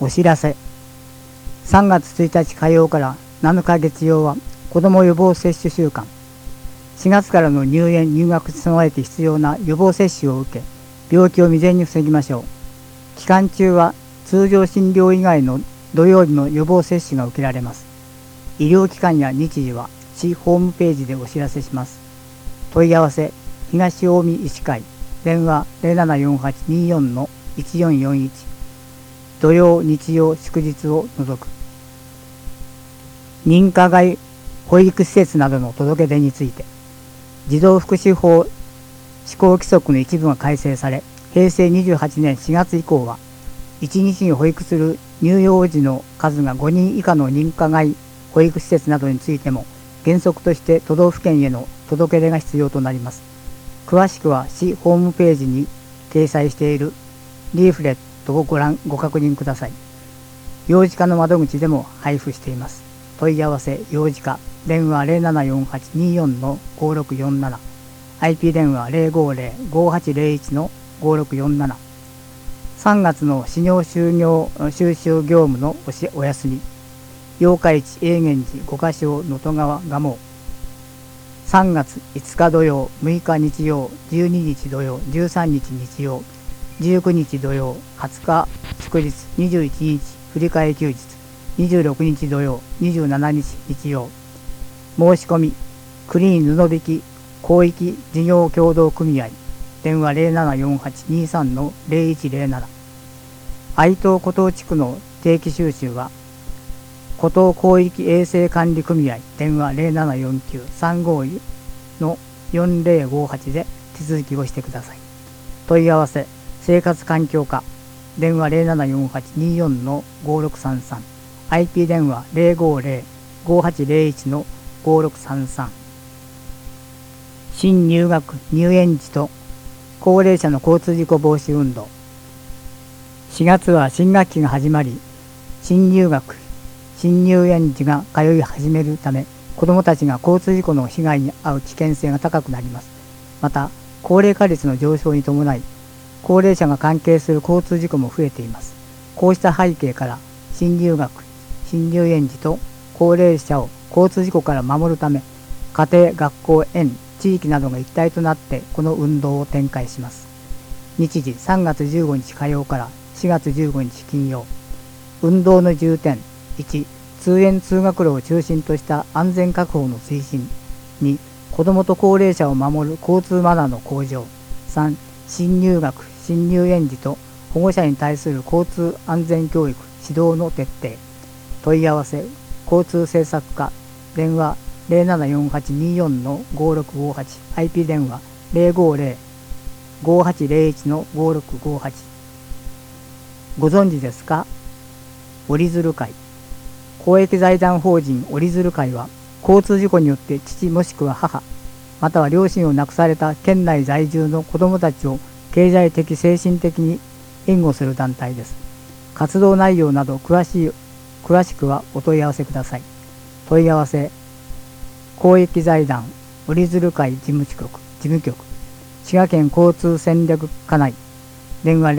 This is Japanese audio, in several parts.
お知らせ。3月1日火曜から7日月曜は子ども予防接種週間。4月からの入園・入学に備えて必要な予防接種を受け、病気を未然に防ぎましょう。期間中は通常診療以外の土曜日の予防接種が受けられます。医療機関や日時は市ホームページでお知らせします。問い合わせ、東近江医師会、電話 074824-1441、土曜日曜祝日を除く。認可外保育施設などの届け出について、児童福祉法施行規則の一部が改正され、平成28年4月以降は、1日に保育する乳幼児の数が5人以下の認可外保育施設などについても、原則として都道府県への届け出が必要となります。詳しくは市ホームページに掲載しているリーフレットをご確認ください。幼児科の窓口でも配布しています。問い合わせ、幼児科、電話 074824-5647、IP 電話 050-5801-5647。3月の始業収集業務のお休み。八日市永源寺五箇所能登川蒲生。3月5日土曜、6日日曜、12日土曜、13日日曜、19日土曜、20日祝日、21日振り替え休日、26日土曜、27日日曜。申し込み、クリーン布引き広域事業協同組合、電話 074823-0107。愛東湖東地区の定期収集は、湖東広域衛生管理組合、電話 0749-352-4058 で手続きをしてください。問い合わせ、生活環境課、電話 074824-5633、IP 電話 050-5801-5633。新入学・入園時と高齢者の交通事故防止運動。4月は新学期が始まり、新入学・新入園児が通い始めるため、子どもたちが交通事故の被害に遭う危険性が高くなります。また、高齢化率の上昇に伴い、高齢者が関係する交通事故も増えています。こうした背景から、新入学・新入園児と高齢者を交通事故から守るため、家庭、学校、園、地域などが一体となってこの運動を展開します。日時3月15日火曜から4月15日金曜。運動の重点。1、通園通学路を中心とした安全確保の推進。2、子どもと高齢者を守る交通マナーの向上。3、新入学・新入園児と保護者に対する交通安全教育・指導の徹底。問い合わせ、交通政策課、電話074824-5658、IP 電話 050-5801-5658。ご存知ですか？折り鶴会。公益財団法人折り鶴会は、交通事故によって父もしくは母、または両親を亡くされた県内在住の子どもたちを経済的・精神的に援護する団体です。活動内容など詳しくはお問い合わせください。問い合わせ、公益財団折り鶴会事務局、滋賀県交通戦略課内、電話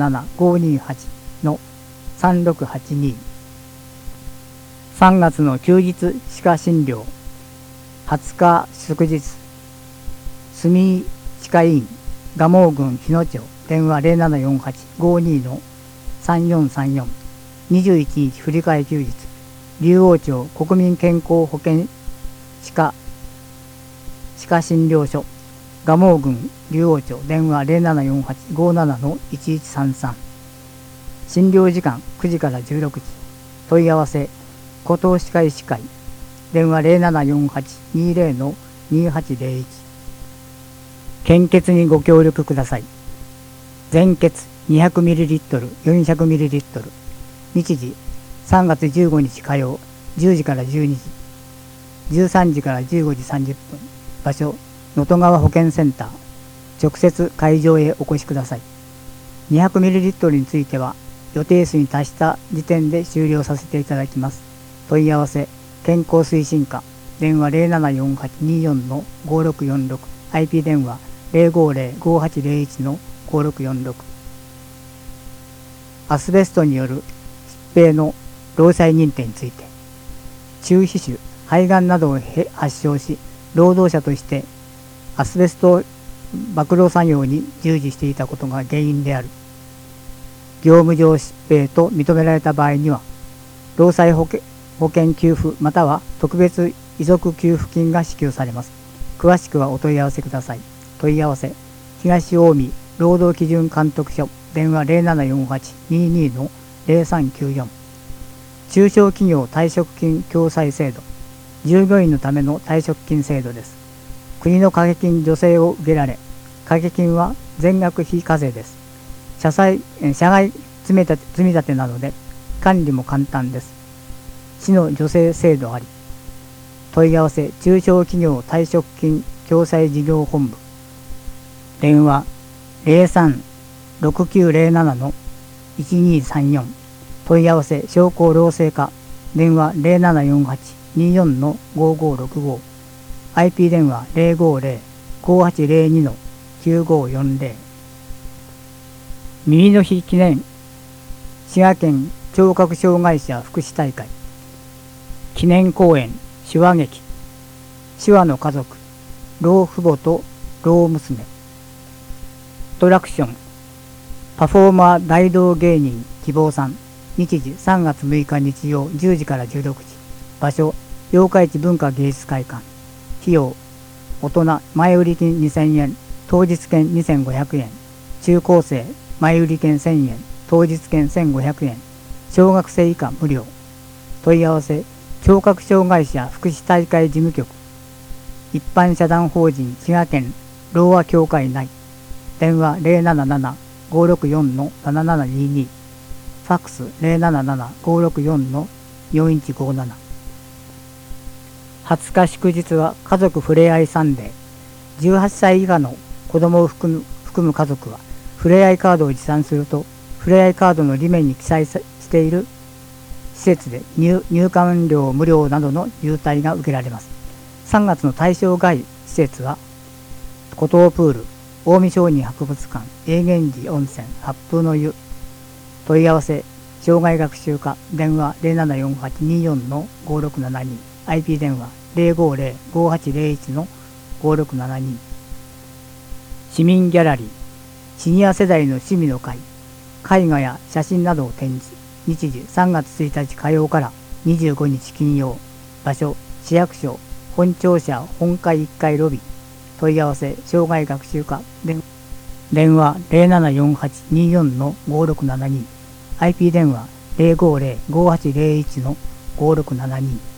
077-528-3682。3月の休日歯科診療、20日祝日、住歯科医院、蒲生郡日野町、電話 0748-52-3434。21日振り替え休日、竜王町国民健康保険歯科診療所、蒲生郡竜王町、電話 0748-57-1133。診療時間9時から16時。問い合わせ、湖東歯科医師会、電話 0748-20-2801。献血にご協力ください。全血 200ml、400ml。日時3月15日火曜、10時から12時、13時から15時30分。場所、能登川保健センター。直接会場へお越しください。200ml については、予定数に達した時点で終了させていただきます。問い合わせ、健康推進課、電話 074824-5646、IP 電話 050-5801-5646。アスベストによる病の労災認定について、中皮腫、肺がんなどを発症し、労働者としてアスベスト曝露作業に従事していたことが原因である。業務上疾病と認められた場合には、労災保険給付または特別遺族給付金が支給されます。詳しくはお問い合わせください。問い合わせ、東近江労働基準監督署、電話 0748-22-0394。中小企業退職金共済制度、従業員のための退職金制度です。国の掛金助成を受けられ、掛金は全額非課税です。社外積み立てなどで管理も簡単です。市の助成制度あり。問い合わせ、中小企業退職金共済事業本部、電話 03-6907-1234。問い合わせ、商工労政課、電話 0748-24-5565。IP 電話 050-5802-9540。耳の日記念滋賀県聴覚障害者福祉大会記念公演手話劇手話の家族老父母と老娘アトラクションパフォーマー大道芸人希望さん日時3月6日日曜10時から16時場所八日市文化芸術会館費用大人前売り金2000円当日券2500円中高生前売り券1000円当日券1500円小学生以下無料問い合わせ聴覚障害者福祉大会事務局一般社団法人滋賀県ろうあ協会内電話 077-564-7722 ファックス 077-564-4157 20日祝日は家族ふれあいサンデー18歳以下の子供を含む家族はふれあいカードを持参するとふれあいカードの裏面に記載している施設で入館料無料などの優待が受けられます。3月の対象外施設は湖東プール、近江商人博物館、永源寺温泉、八風の湯。問い合わせ、障害学習課、電話 0748-24-5672、IP 電話 050-5801-5672。市民ギャラリー、シニア世代の趣味の会、絵画や写真などを展示。日時3月1日火曜から25日金曜。場所、市役所、本庁舎本館1階ロビー。問い合わせ、障害学習課、電話 0748-24-5672。IP 電話 050-5801-5672。